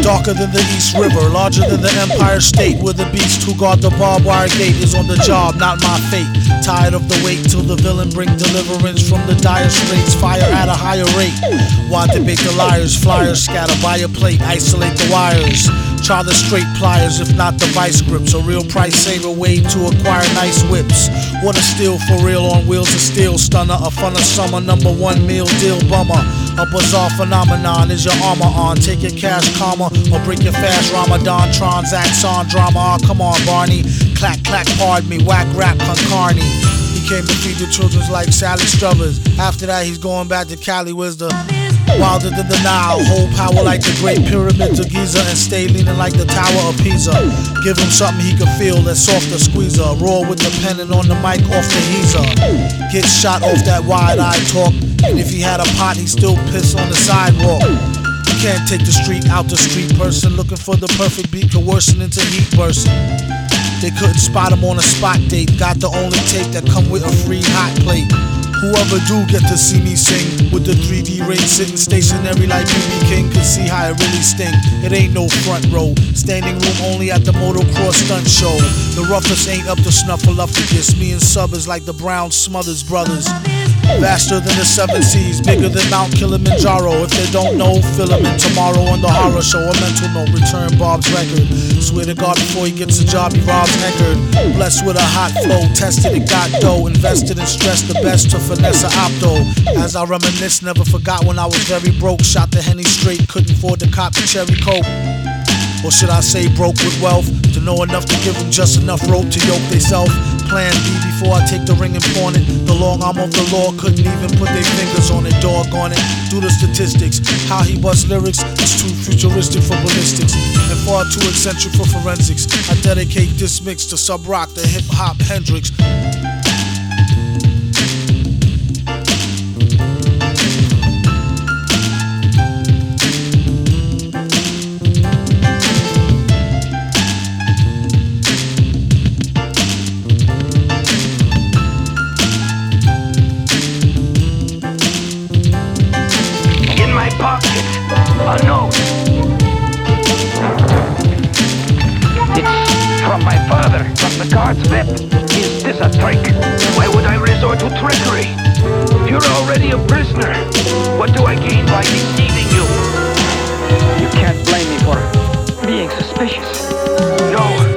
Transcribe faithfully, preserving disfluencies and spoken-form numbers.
Darker than the East River, larger than the Empire State, where the beast who guard the barbed wire gate is on the job, not my fate. Tired of the wait till the villain bring deliverance from the dire straits, fire at a higher rate. Why debate the liars, flyers scatter by a plate, isolate the wires. Try the straight pliers, if not the vice grips. A real price saver way to acquire nice whips. What a steal for real on wheels of steel. Stunner, a fun of summer, number one meal deal bummer. A bizarre phenomenon, is your armor on? Take your cash karma or break your fast Ramadan. Transacts on drama, oh, come on Barney. Clack clack, pardon me, whack rap con carne. He came to feed the children's like Sally Struthers. After that he's going back to Cali, where's the wilder than the Nile, hold power like the Great Pyramids of Giza, and stay leaning like the Tower of Pisa. Give him something he can feel, that's softer squeezer. Roar with the pen and on the mic off the heezer. Get shot off that wide-eyed talk, and if he had a pot he'd still piss on the sidewalk. You can't take the street out the street person, looking for the perfect beat coercing into heat bursting. They couldn't spot him on a spot date, got the only tape that come with a free hot plate. Whoever do get to see me sing with the three D ring sitting stationary like B B King could see how it really stink. It ain't no front row, standing room only at the motocross stunt show. The roughest ain't up to snuffleupagus. Me and Sub is like the Brown Smothers brothers. Vaster than the seven seas, bigger than Mount Kilimanjaro. If they don't know, fill them in tomorrow on the horror show. A mental note, return Bob's record. Swear to God before he gets a job he robs Eckerd. Blessed with a hot flow, tested and got dough. Invested and stressed the best to finesse a opto. As I reminisce, never forgot when I was very broke. Shot the Henny straight, couldn't afford to cop the cherry coke. Or should I say broke with wealth, to know enough to give them just enough rope to yoke they self. Plan B before I take the ring and pawn it. The long arm of the law couldn't even put their fingers on it. Doggone it, do the statistics. How he busts lyrics is too futuristic for ballistics and far too eccentric for forensics. I dedicate this mix to Sub Rock, the hip hop Hendrix. Pocket, a note. It's from my father, from the cards V I P. Is this a trick? Why would I resort to trickery? You're already a prisoner. What do I gain by deceiving you? You can't blame me for being suspicious. No.